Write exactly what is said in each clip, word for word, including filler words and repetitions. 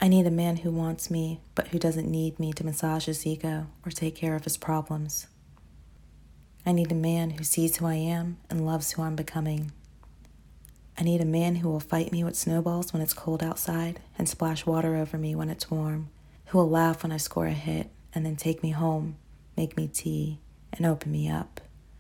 I need a man who wants me, but who doesn't need me to massage his ego or take care of his problems. I need a man who sees who I am and loves who I'm becoming. I need a man who will fight me with snowballs when it's cold outside and splash water over me when it's warm, who will laugh when I score a hit and then take me home, make me tea, and open me up.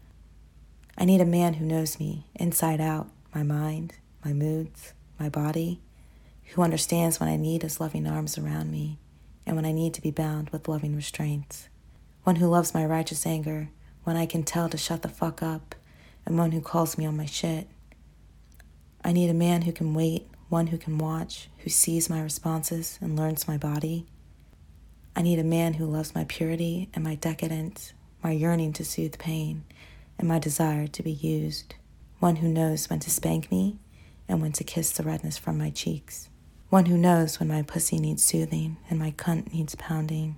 I need a man who knows me inside out, my mind, my moods, my body, who understands when I need his loving arms around me and when I need to be bound with loving restraints. One who loves my righteous anger when I can tell to shut the fuck up, and one who calls me on my shit. I need a man who can wait, one who can watch, who sees my responses and learns my body. I need a man who loves my purity and my decadence, my yearning to soothe pain, and my desire to be used. One who knows when to spank me and when to kiss the redness from my cheeks. One who knows when my pussy needs soothing and my cunt needs pounding.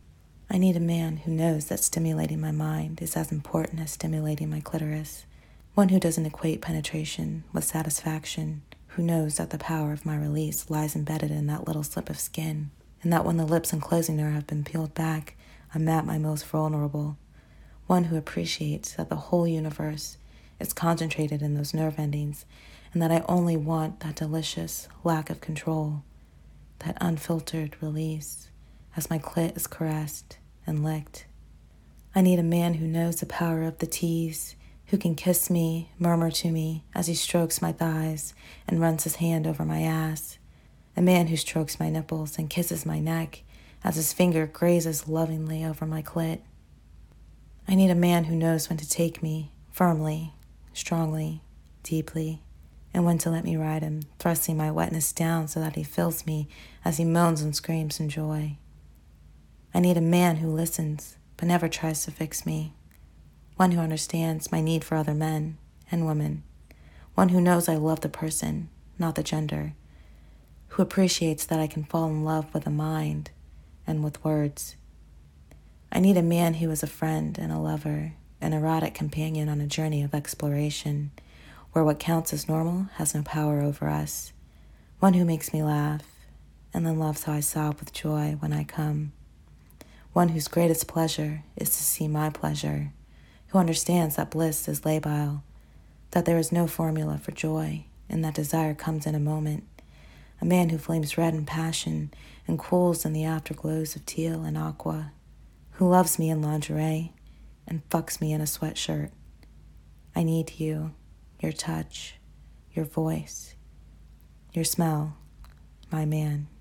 I need a man who knows that stimulating my mind is as important as stimulating my clitoris. One who doesn't equate penetration with satisfaction, who knows that the power of my release lies embedded in that little slip of skin, and that when the lips enclosing her have been peeled back, I'm at my most vulnerable. One who appreciates that the whole universe is concentrated in those nerve endings, and that I only want that delicious lack of control, that unfiltered release, as my clit is caressed and licked. I need a man who knows the power of the tease, who can kiss me, murmur to me as he strokes my thighs and runs his hand over my ass. A man who strokes my nipples and kisses my neck as his finger grazes lovingly over my clit. I need a man who knows when to take me, firmly, strongly, deeply, and when to let me ride him, thrusting my wetness down so that he fills me as he moans and screams in joy. I need a man who listens, but never tries to fix me. One who understands my need for other men and women. One who knows I love the person, not the gender. Who appreciates that I can fall in love with a mind and with words. I need a man who is a friend and a lover, an erotic companion on a journey of exploration, where what counts as normal has no power over us. One who makes me laugh, and then loves how I sob with joy when I come. One whose greatest pleasure is to see my pleasure, who understands that bliss is labile, that there is no formula for joy, and that desire comes in a moment. A man who flames red in passion and cools in the afterglows of teal and aqua, who loves me in lingerie and fucks me in a sweatshirt. I need you, your touch, your voice, your smell, my man.